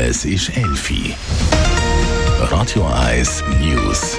Es ist 11 Uhr. Radio 1 News.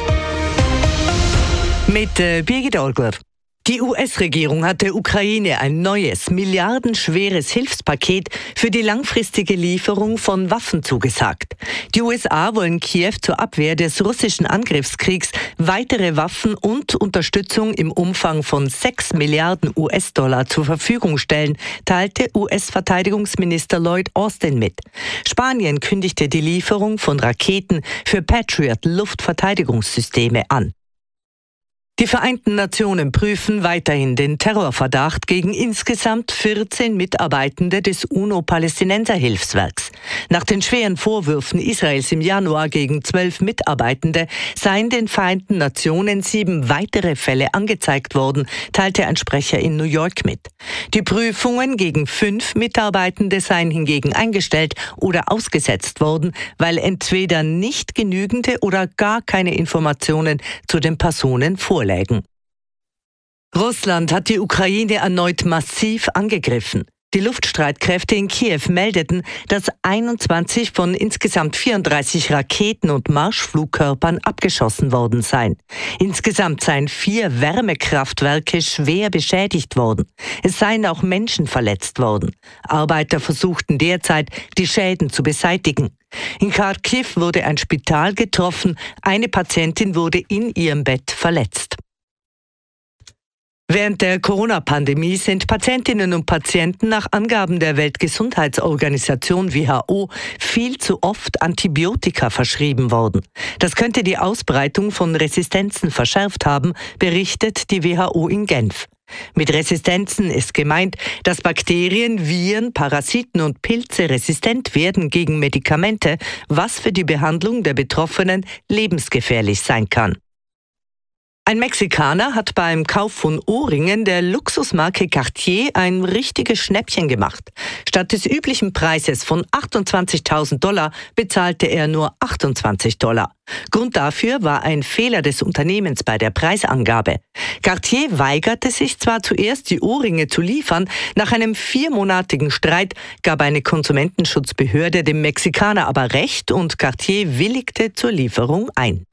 Mit Birgit Orgler. Die US-Regierung hat der Ukraine ein neues, milliardenschweres Hilfspaket für die langfristige Lieferung von Waffen zugesagt. Die USA wollen Kiew zur Abwehr des russischen Angriffskriegs weitere Waffen und Unterstützung im Umfang von 6 Milliarden US-Dollar zur Verfügung stellen, teilte US-Verteidigungsminister Lloyd Austin mit. Spanien kündigte die Lieferung von Raketen für Patriot-Luftverteidigungssysteme an. Die Vereinten Nationen prüfen weiterhin den Terrorverdacht gegen insgesamt 14 Mitarbeitende des UNO-Palästinenser-Hilfswerks. Nach den schweren Vorwürfen Israels im Januar gegen 12 Mitarbeitende seien den Vereinten Nationen 7 weitere Fälle angezeigt worden, teilte ein Sprecher in New York mit. Die Prüfungen gegen 5 Mitarbeitende seien hingegen eingestellt oder ausgesetzt worden, weil entweder nicht genügende oder gar keine Informationen zu den Personen vorlägen. Russland hat die Ukraine erneut massiv angegriffen. Die Luftstreitkräfte in Kiew meldeten, dass 21 von insgesamt 34 Raketen und Marschflugkörpern abgeschossen worden seien. Insgesamt seien 4 Wärmekraftwerke schwer beschädigt worden. Es seien auch Menschen verletzt worden. Arbeiter versuchten derzeit, die Schäden zu beseitigen. In Kharkiv wurde ein Spital getroffen, eine Patientin wurde in ihrem Bett verletzt. Während der Corona-Pandemie sind Patientinnen und Patienten nach Angaben der Weltgesundheitsorganisation WHO viel zu oft Antibiotika verschrieben worden. Das könnte die Ausbreitung von Resistenzen verschärft haben, berichtet die WHO in Genf. Mit Resistenzen ist gemeint, dass Bakterien, Viren, Parasiten und Pilze resistent werden gegen Medikamente, was für die Behandlung der Betroffenen lebensgefährlich sein kann. Ein Mexikaner hat beim Kauf von Ohrringen der Luxusmarke Cartier ein richtiges Schnäppchen gemacht. Statt des üblichen Preises von $28.000 bezahlte er nur $28. Grund dafür war ein Fehler des Unternehmens bei der Preisangabe. Cartier weigerte sich zwar zuerst, die Ohrringe zu liefern, nach einem 4-monatigen Streit gab eine Konsumentenschutzbehörde dem Mexikaner aber Recht und Cartier willigte zur Lieferung ein.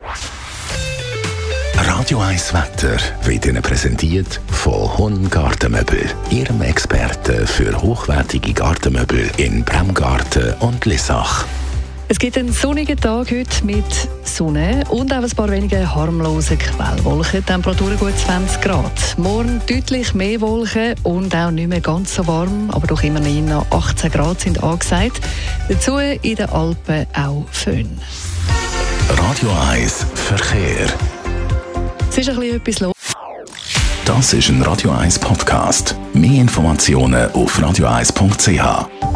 Radio 1 Wetter wird Ihnen präsentiert von Hun Gartenmöbel, Ihrem Experten für hochwertige Gartenmöbel in Bremgarten und Lissach. Es gibt einen sonnigen Tag heute mit Sonne und auch ein paar wenige harmlose Quellwolken. Temperaturen gut 20 Grad. Morgen deutlich mehr Wolken und auch nicht mehr ganz so warm, aber doch immerhin noch 18 Grad sind angesagt. Dazu in den Alpen auch Föhn. Radio 1 Verkehr. Es ist ein bisschen etwas los. Das ist ein Radio 1 Podcast. Mehr Informationen auf radio1.ch.